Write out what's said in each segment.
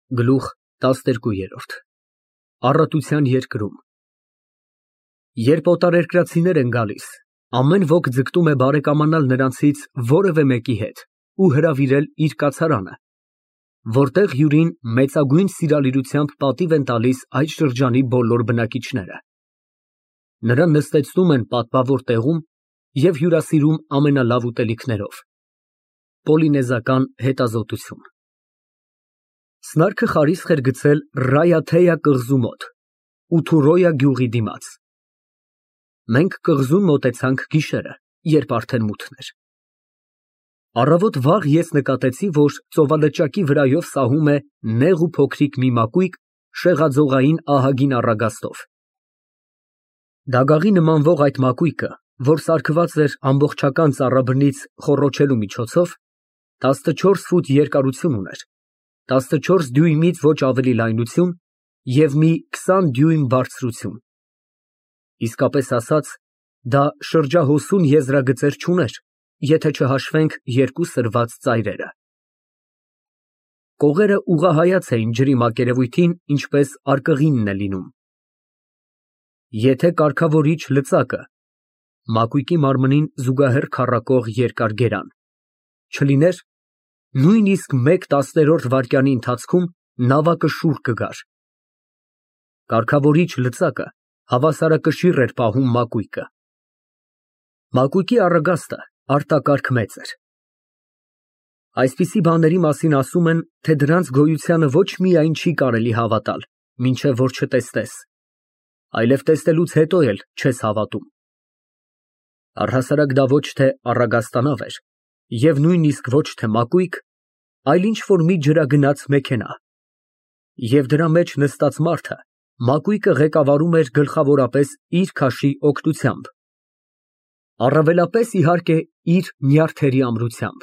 Գլուխ 12 Առատության երկրում Երբ օտարերկրացիներ են գալիս, ամեն ոք ձգտում է բարեկամանալ նրանցից որևէ մեկի հետ ու հրավիրել իր կացարանը, որտեղ հյուրին մեծագույն սիրալիրությամբ պատիվ են տալիս այդ շրջանի բոլոր բնակիչները։ Նրան նստեցնում են պատվավոր տեղում և հյուրասիրում ամենալավ ուտելիքներով։ Պոլինեզական հետազոտություն Սնարքը խարիսխ էր գցել Ռայաթեյա կղզու մոտ, Ութուրոյա գյուղի դիմաց։ Մենք կղզուն մոտեցանք գիշերը, երբ արդեն մութն էր։ Առավոտ վաղ ես նկատեցի, որ ծովալճակի վրայով սահում է նեղ ու փոքրիկ մի մակույկ շեղաձողային ահագին առագաստով։ Դագաղի նմանվող այդ մակույկը, որ սարքված էր ամբողջական ծառաբնից խոռոչելու միջոցով, 14 ֆուտ երկարություն ուներ, 14 դյույմից ոչ ավելի լայնություն և մի 20 դյույմ բարձրություն։ Իսկապես ասած, դա շրջահոսուն եզրագծեր չուներ, եթե չհաշվենք երկու սրված ծայրերը։ Կողերը ուղղահայաց էին ջրի մակերևույթին, ինչպես արկղինն է լինում։ Եթե կարգավորիչ լծակը (մակույկի մարմնին զուգահեռ քառակող երկար գերան) չլիներ, նույնիսկ 1/10 վայրկյանի ընթացքում նավակը շուռ կգար։ Կարգավորիչ լծակը հավասարակշիռ էր պահում մակույկը։ Մակույկի առագաստը արտակարգ մեծ էր։ Այսպիսի բաների մասին ասում են, թե դրանց գոյությանը ոչ միայն չի կարելի հավատալ, մինչև որ չտեսնես, այլև տեսնելուց հետո էլ չես հավատում։ Առհասարակ դա ոչ թե առագաստանավ էր և նույնիսկ ոչ թե մակույկ, այլ ինչ-որ մի ջրագնաց մեքենա, և դրա մեջ նստած մարդը մակույկը ղեկավարում էր գլխավորապես իր քաշի օգնությամբ, առավելապես, իհարկե, իր նյարդերի ամրությամբ։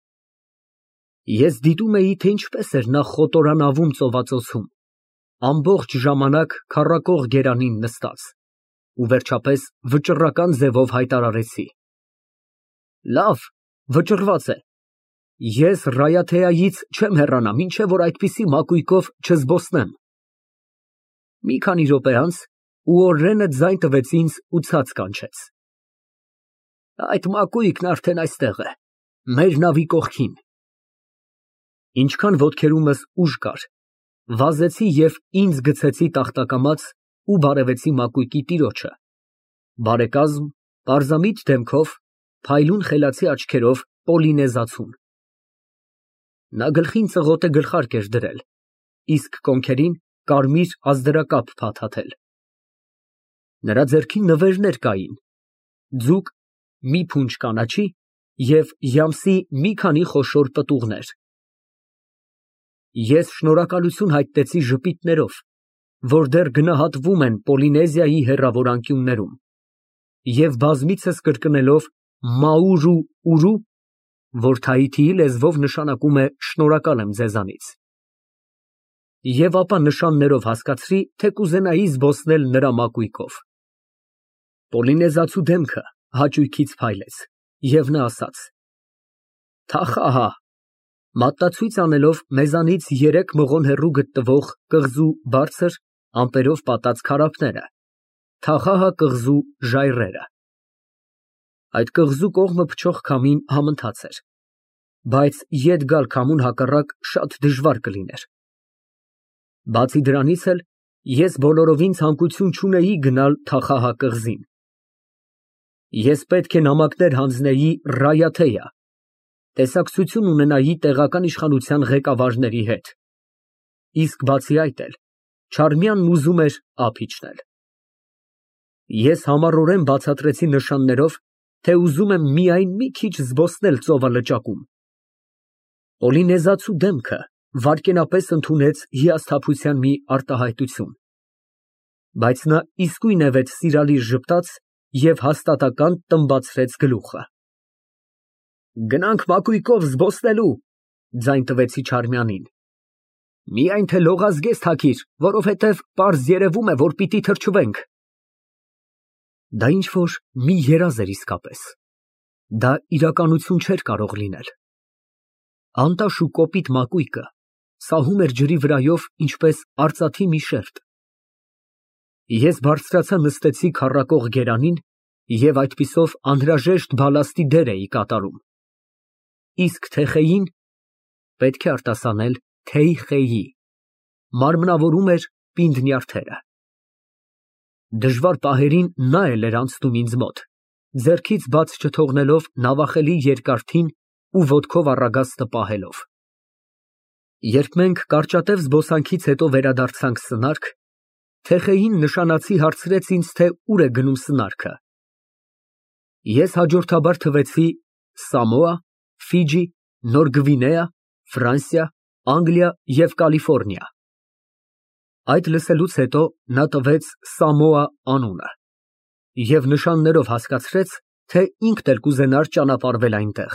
Ես դիտում էի, թե ինչպես էր նա խոտորանավում ծովածոցում, ամբողջ ժամանակ քառակող գերանին նստած, ու վերջապես վճռական ձևով հայտարարեցի. «Լավ, վճռված է, ես Ռայաթեայից չեմ հեռանա, մինչև որ այդպիսի մակույկով չզբոսնեմ»։ Մի քանի րոպե անց Ուորրենը ձայն տվեց ինձ ու ցած կանչեց. «Այդ մակույկն արդեն այստեղ է, մեր նավի կողքին»։ Ինչքան ոտքերումս ուժ կար, վազեցի և ինձ գցեցի տախտակամաց ու բարևեցի մակույկի տիրոջը, բարեկազմ, պարզամիտ դեմքով, փայլուն խելացի աչքերով պոլինեզացուն։ Նա գլխին ծղոտե գլխարկ էր դրել, իսկ կոնքերին կարմիր ազդրակապ փաթաթել։ Նրա ձեռքին նվերներ կային, ձուկ, մի փունջ կանաչի և յամսի մի քանի խոշոր պտուղներ։ Ես շնորհակալություն հայտնեցի ժպիտներով, որ դեռ գնահատվում են Պոլինեզիայի հեռավոր անկյուններում, և բազմիցս կրկնելով «Մաուրու ուրու», որ թայիթիի լեզվով նշանակում է «շնորհակալ եմ ձեզանից», և ապա նշաններով հասկացրի, թե կուզենայի զբոսնել նրա մակույկով։ Պոլինեզացու դեմքը հաճույքից փայլեց, և նա ասաց. «Թախահա», մատնացույց անելով մեզանից 3 մղոն հեռու գտնվող կղզու բարձր, ամպերով պատած քարափները, Թախահա կղզու ժայռերը։ Այդ կղզու կողմը փչող քամին համընթաց էր, բայց ետ գալ քամուն հակառակ շատ դժվար կլիներ։ Բացի դրանից էլ ես բոլորովին ցանկություն չունեի գնալ Թախահա կղզին։ Ես պետք է նամակներ հանձնեի Ռայաթեյա, տեսակցություն ունենայի տեղական իշխանության ղեկավարների հետ, իսկ բացի այդ էլ Չարմյանն ուզում էր ափ իջնել։ Ես համառորեն բացատրեցի նշաններով, թե ուզում եմ միայն մի քիչ զբոսնել ծովալճակում։ Պոլինեզացու դեմքը վայրկենապես ընդունեց հիասթափության մի արտահայտություն, բայց նա իսկույնևեթ սիրալիր ժպտաց և հաստատակամ տմբացրեց գլուխը։ «Գնանք մակույկով զբոսնելու», ձայն տվեցի Չարմյանին։ «Միայն թե լողազգեստ հագիր, որովհետև պարզ երևում է, որ պիտի թրջվենք»։ Դա ինչ֊որ մի երազ էր իսկապես, դա իրականություն չէր կարող լինել։ Անտաշ ու կոպիտ մակույկը սահում էր ջրի վրայով, ինչպես արծաթի մի շերտ։ Ես բարձրացա նստեցի քառակող գերանին և այդպիսով անհրաժեշտ բալաստի դեր էի կատարում։ Իսկ թեխեին, պետք է արտասանել թեյխեյի, մարմնավորում էր պինդ նյարդերը։ Դժվար պահերին նա էլ էր անցնում ինձ մոտ, ձեռքից բաց չթողնելով նավախելի երկարդին ու ոտքով առագաստը պահելով։ Երբ մենք կարճատև զբոսանքից հետո վերադարձանք սնարք, թեխեին նշանացի հարցրեց ինձ, թե ուր է գնում սնարքը։ Ես հաջորդաբար թվեցի Սամոա, Ֆիջի, Նոր Գվինեա, Ֆրանսիա, Անգլիա և Կալիֆոռնիա։ Այդ լսելուց հետո նա տվեց Սամոա անունը և նշաններով հասկացրեց, թե ինքն էլ կուզենար ճանապարհվել այնտեղ։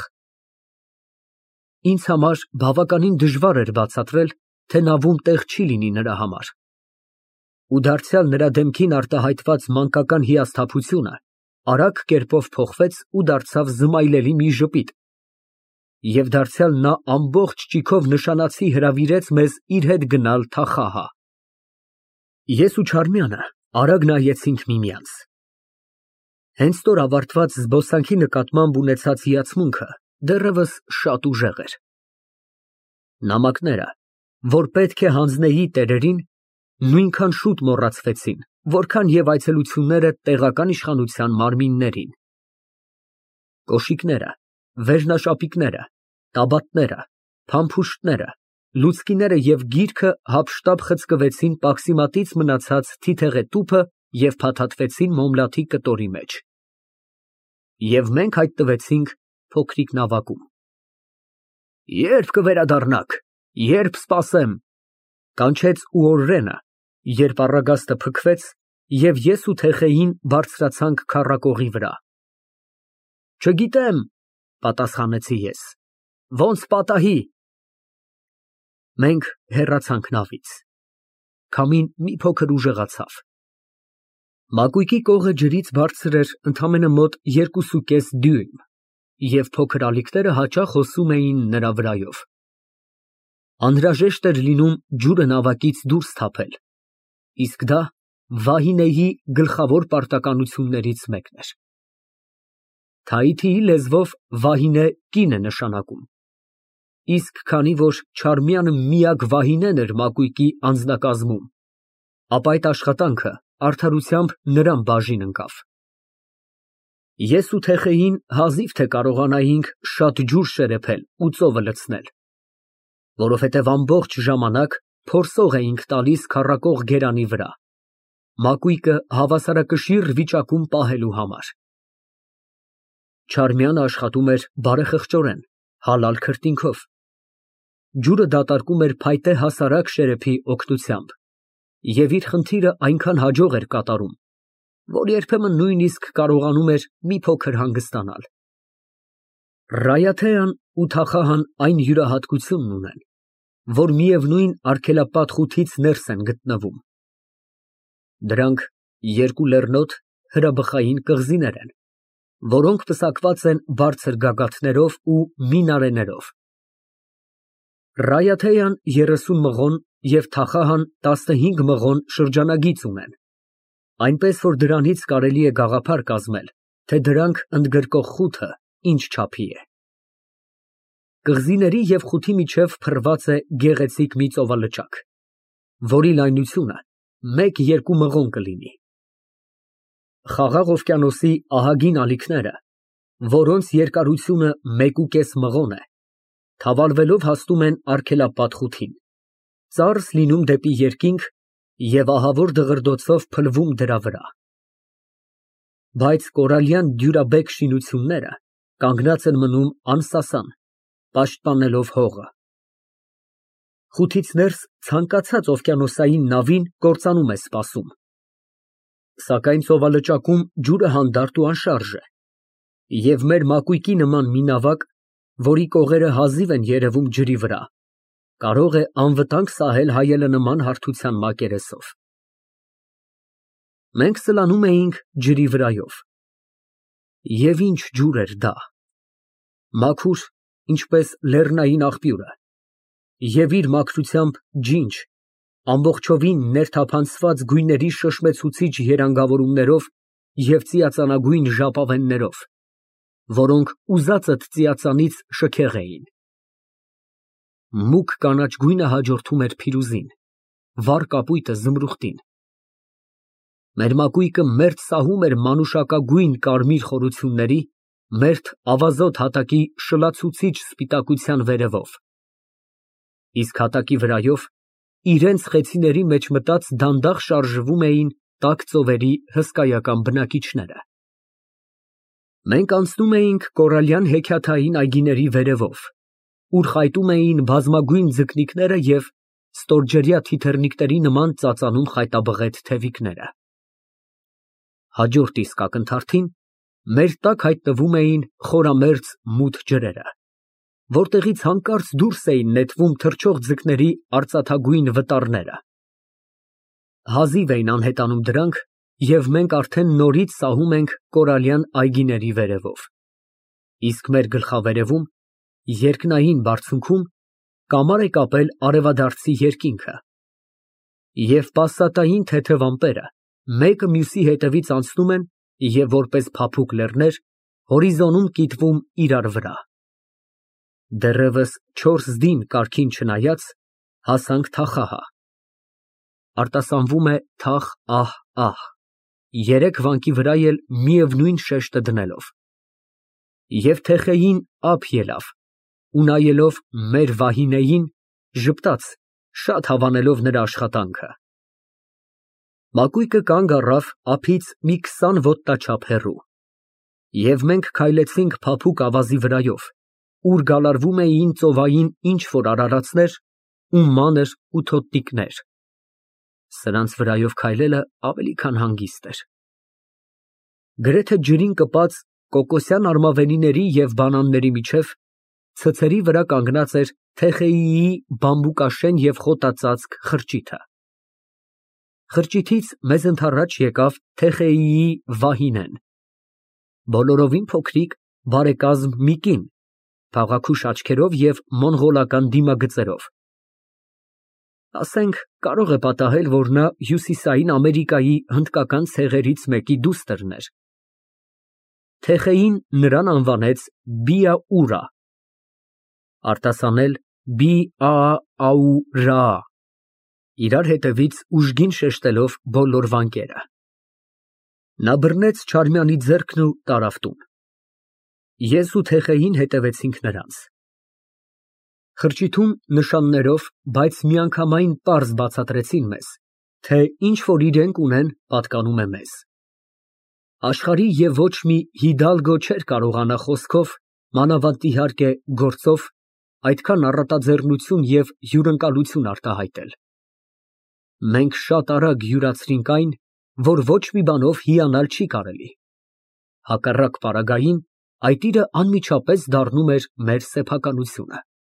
Ինձ համար բավականին դժվար էր բացատրել, թե նավում տեղ չի լինի նրա համար։ Ու դարձյալ նրա դեմքին արտահայտված մանկական հիասթափությունը արագ կերպով փոխվեց ու դարձավ զմայլելի մի ժպիտ, և դարձյալ նա ամբողջ ճիգով նշանացի հրավիրեց մեզ իր հետ գնալ Թախահ։ Ես ու Չարմյանը արագ նայեցինք միմյանց։ Հենց նոր ավարտված զբոսանքի նկատմամբ ունեցած հիացմունքը դեռևս շատ ուժեղ էր։ Նամակները, որ պետք է հանձնեի տերերին, նույնքան շուտ մոռացվեցին, որքան և այցելությունները տեղական իշխանության մարմիններին։ Կոշիկները, վերնաշապիկները, տաբատները, փամփուշտները, լուցկիները և գիրքը հափշտապ խցկվեցին պաքսիմատից մնացած թիթեղե տուփը և փաթաթվեցին մոմլաթի կտորի մեջ։ Եվ մենք հայտնվեցինք փոքրիկ նավակում։ Ե՞րբ կվերադառնաք, ե՞րբ սպասեմ, կանչեց Ուորրենը, երբ առագաստը փքվեց, և ես ու թեխեին բարձրացանք քառակողի վրա։ Չգիտեմ, պատասխանեցի ես, ոնց պատահի։ Մենք հեռացանք նավից։ Քամին մի փոքր ուժեղացավ։ Մակույկի կողը ջրից բարձր էր ընդամենը մոտ 2.5 դյույմ, և փոքր ալիքները հաճախ հոսում էին նրա վրայով։ Անհրաժեշտ էր լինում ջուրը նավակից դուրս թափել, իսկ դա Վահինեի գլխավոր պարտականություններից մեկն էր։ Թայիթիի լեզվով Վահինե կին է նշանակում, իսկ քանի որ Չարմյանը միակ Վահինեն էր մակույկի անձնակազմում, ապա այդ աշխատանքը արդարությամբ նրան բաժին ընկավ։ Ես ու թեխեին հազիվ թե կարողանայինք շատ ջուր շերեփել ու ծովը լցնել, որովհետև ամբողջ ժամանակ փորսող էինք տալիս քառակող գերանի վրա, մակույկը հավասարակշիռ վիճակում պահելու համար։ Չարմյանը աշխատում էր բարեխղճորեն, հալալ քրտինքով։ Ջուրը դատարկում էր փայտե հասարակ շերեփի օգնությամբ և իր խնդիրը այնքան հաջող էր կատարում, որ երբեմն նույնիսկ կարողանում էր մի փոքր հանգստանալ։ Ռայաթեան ու Թախահան այն յուրահատկությունն ունեն, որ միևնույն արգելապատ խութից ներս են գտնվում։ Դրանք երկու լեռնոտ հրաբխային կղզիներ են, որոնք պսակված են բարձր գագաթներով ու մինարեներով։ Ռայաթեան 30 մղոն և Թախահան 15 մղոն շրջանագիծ ունեն, այնպես որ դրանից կարելի է գաղափար կազմել, թե դրանք ընդգրկող խութը ինչ չափի է։ Կղզիների և խութի միջև փռված է գեղեցիկ մի ծովալճակ, որի լայնությունը 1-2 մղոն կլինի։ Խաղաղ օվկիանոսի ահագին ալիքները, որոնց երկարությունը 1.5 մղոն է, թավալվելով հասնում են արգելապատ խութին, ծարս լինում դեպի երկինք և ահավոր դղրդոցով փլվում դրա վրա։ Բայց կորալյան դյուրաբեկ շինությունները կանգնած են մնում անսասան, պաշտպանելով հողը։ Խութից ներս ցանկացած օվկիանոսային նավին կործանում է սպասում։ Սակայն ծովալճակում ջուրը հանդարտ ու անշարժ է, և մեր մակույկի նման մի նավակ, որի կողերը հազիվ են երևում ջրի վրա, կարող է անվտանգ սահել հայելանման հարթության մակերեսով։ Մենք սլանում էինք ջրի վրայով։ Եվ ինչ ջուր էր դա։ Մաքուր, ինչպես լեռնային աղբյուրը, և իր մաքրությամբ ջինջ, ամբողջովին ներթափանցված գույների շշմեցուցիչ երանգավորումներով և ծիածանագույն ժապավեններով, որոնք ուզածդ ծիածանից շքեղ էին։ Մուգ կանաչ գույնը հաջորդում էր փիրուզին, վառ կապույտը զմրուխտին։ Մեր մակույկը մերթ սահում էր մանուշակագույն կարմիր խորությունների, մերթ ավազոտ հատակի շլացուցիչ սպիտակության վերևով, իսկ հատակի վրայով իրենց խեցիների մեջ մտած դանդաղ շարժվում էին տաք ծովերի հսկայական բնակիչները։ Մենք անցնում էինք կորալյան հեքիաթային այգիների վերևով, ուր խայտում էին բազմագույն ձկնիկները և ստորջրյա թիթեռնիկների նման ծածանում խայտաբղետ թևիկները։ Հաջորդ իսկ ակնթարթին մեր տակ հայտնվում էին խորամերձ մութ ջրերը, որտեղից հանկարծ դուրս էին նետվում թռչող ձկների արծաթագույն վտառները։ Հազիվ էին անհետանում դրանք, և մենք արդեն նորից սահում ենք կորալյան այգիների վերևով, իսկ մեր գլխավերևում, երկնային բարձունքում, կամար է կապել արևադարձի երկինքը, և պասատային թեթև ամպերը մեկը մյուսի հետևից անցնում են և որպես փափուկ լեռներ հորիզոնում կիտվում իրար վրա։ Դեռևս 4 դին կարգին չնայած, հասանք թախահ. արտասանվում է թախ֊ահ֊ահ, 3 վանքի վրա էլ միևնույն շեշտը դնելով։ Եվ թեխեին ափ ելավ ու նայելով մեր Վահինեին, ժպտաց, շատ հավանելով նրա աշխատանքը։ Մակույկը կանգ առավ ափից մի 20 ոտնաչափ հեռու, և մենք քայլեցինք փափուկ ավազի վրայով, ուր գալարվում էին ծովային ինչ֊որ արարածներ ու մանր ու թոթնիկներ. սրանց վրայով քայլելը ավելի քան հանգիստ էր։ Գրեթե ջրին կպած կոկոսյան արմավենիների և բանանների միջև ցցերի վրա կանգնած էր թեխեիի բամբուկաշեն և խոտածածկ խրճիթը։ Խրճիթից մեզ ընդառաջ եկավ թեխեիի Վահինեն, բոլորովին փոքրիկ, բարեկազմ մի կին, փաղաքուշ աչքերով և մոնղոլական դիմագծերով։ Ասենք կարող է պատահել, որ նա Հյուսիսային Ամերիկայի հնդկական ցեղերից մեկի դուստրն էր։ Թեխեին նրան անվանեց Բիաուրա, արտասանել Բի֊ա֊աու֊ռա, իրար հետևից ուժգին շեշտելով բոլոր վանկերը։ Նա բռնեց Չարմյանի ձեռքն ու տարավ տուն։ Ես ու Թեխեին հետևեցինք նրանց։ Խրճիթում նշաններով, բայց միանգամայն պարզ բացատրեցին մեզ, թե ինչ որ իրենք ունեն, պատկանում է մեզ։ Աշխարհի և ոչ մի հիդալգո չէր կարողանա խոսքով, մանավանդ իհարկե գործով, այդքան առատաձեռնություն և հյուրընկալություն արտահայտել։ Մենք շատ արագ յուրացրինք այն, որ ոչ մի բանով հիանալ չի կարելի։ Հակառակ պարագային, այդ իրը անմիջապես դառնում էր մեր սեփականությունը։